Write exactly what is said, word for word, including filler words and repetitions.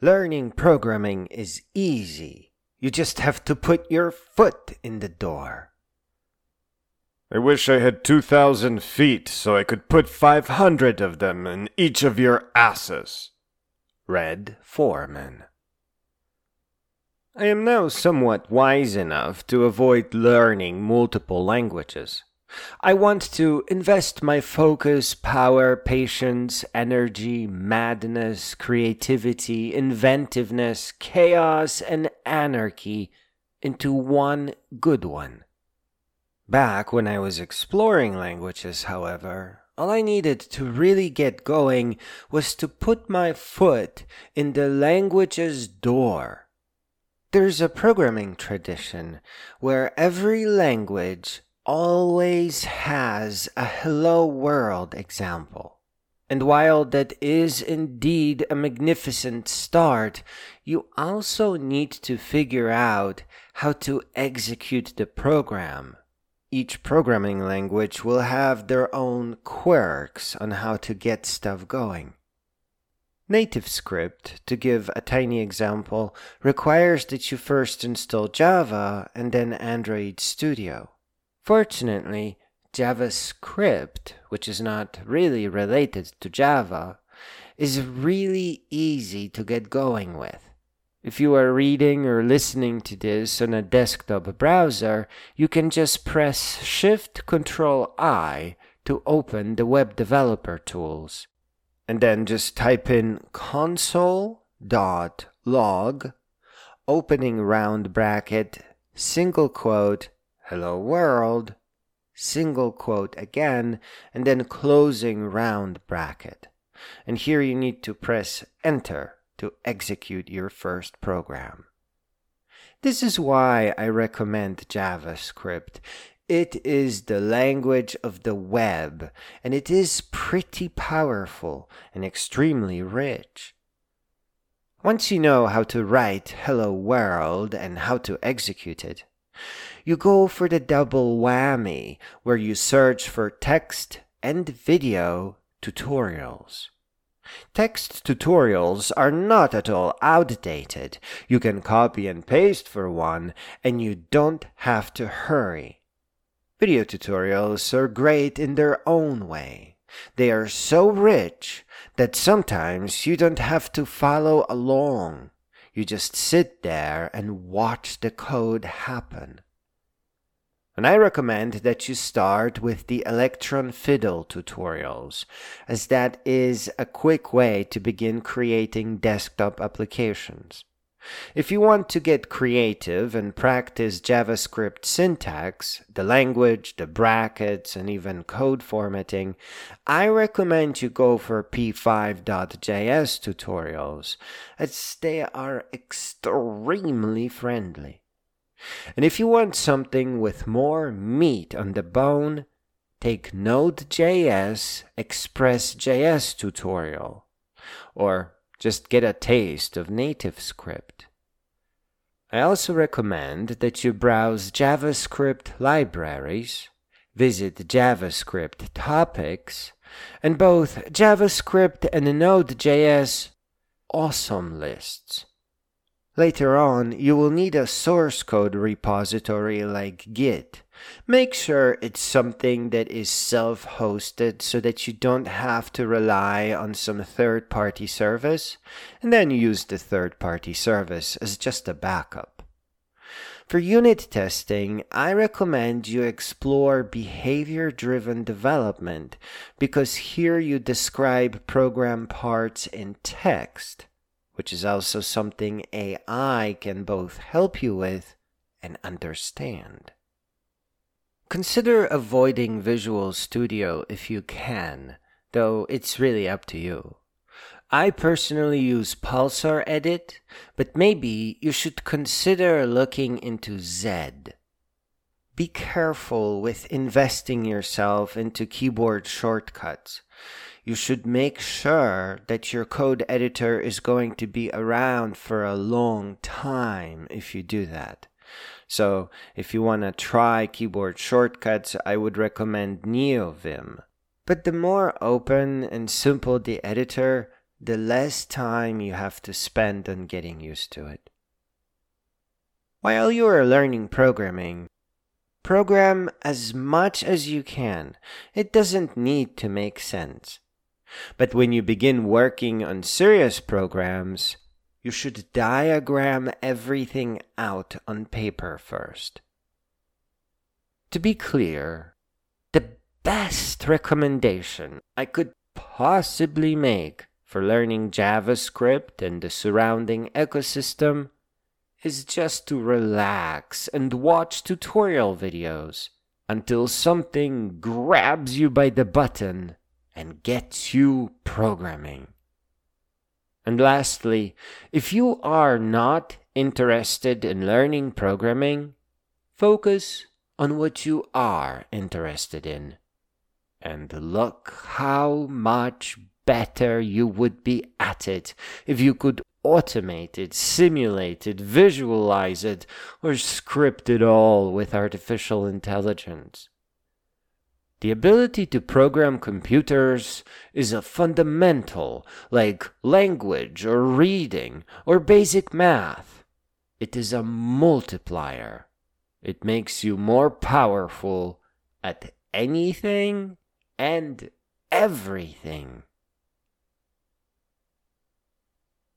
Learning programming is easy. You just have to put your foot in the door. I wish I had two thousand feet so I could put five hundred of them in each of your asses. Red Foreman. I am now somewhat wise enough to avoid learning multiple languages. I want to invest my focus, power, patience, energy, madness, creativity, inventiveness, chaos, and anarchy into one good one. Back when I was exploring languages, however, all I needed to really get going was to put my foot in the language's door. There's a programming tradition where every language always has a hello world example. And while that is indeed a magnificent start, you also need to figure out how to execute the program. Each programming language will have their own quirks on how to get stuff going. NativeScript, to give a tiny example, requires that you first install Java and then Android Studio. Fortunately, JavaScript, which is not really related to Java, is really easy to get going with. If you are reading or listening to this on a desktop browser, you can just press Shift Control I to open the web developer tools, and then just type in console dot log, opening round bracket, single quote, hello world, single quote again, and then closing round bracket. And here you need to press enter to execute your first program. This is why I recommend JavaScript. It is the language of the web, and it is pretty powerful and extremely rich. Once you know how to write hello world and how to execute it, you go for the double whammy where you search for text and video tutorials. Text tutorials are not at all outdated. You can copy and paste for one, and you don't have to hurry. Video tutorials are great in their own way. They are so rich that sometimes you don't have to follow along. You just sit there and watch the code happen. And I recommend that you start with the Electron Fiddle tutorials, as that is a quick way to begin creating desktop applications. If you want to get creative and practice JavaScript syntax, the language, the brackets, and even code formatting, I recommend you go for p five dot j s tutorials, as they are extremely friendly. And if you want something with more meat on the bone, take Node.js Express.js tutorial, or just get a taste of NativeScript. I also recommend that you browse JavaScript libraries, visit JavaScript topics, and both JavaScript and Node.js awesome lists. Later on, you will need a source code repository like Git. Make sure it's something that is self-hosted so that you don't have to rely on some third-party service, and then use the third-party service as just a backup. For unit testing, I recommend you explore behavior-driven development because here you describe program parts in text, which is also something A I can both help you with and understand. Consider avoiding Visual Studio if you can, though it's really up to you. I personally use Pulsar Edit, but maybe you should consider looking into Zed. Be careful with investing yourself into keyboard shortcuts. You should make sure that your code editor is going to be around for a long time if you do that. So if you want to try keyboard shortcuts, I would recommend NeoVim. But the more open and simple the editor, the less time you have to spend on getting used to it. While you are learning programming, program as much as you can. It doesn't need to make sense. But when you begin working on serious programs, you should diagram everything out on paper first. To be clear, the best recommendation I could possibly make for learning JavaScript and the surrounding ecosystem is just to relax and watch tutorial videos until something grabs you by the button and gets you programming. And lastly, if you are not interested in learning programming, focus on what you are interested in. And look how much better you would be at it if you could automate it, simulate it, visualize it, or script it all with artificial intelligence. The ability to program computers is a fundamental, like language or reading or basic math. It is a multiplier. It makes you more powerful at anything and everything.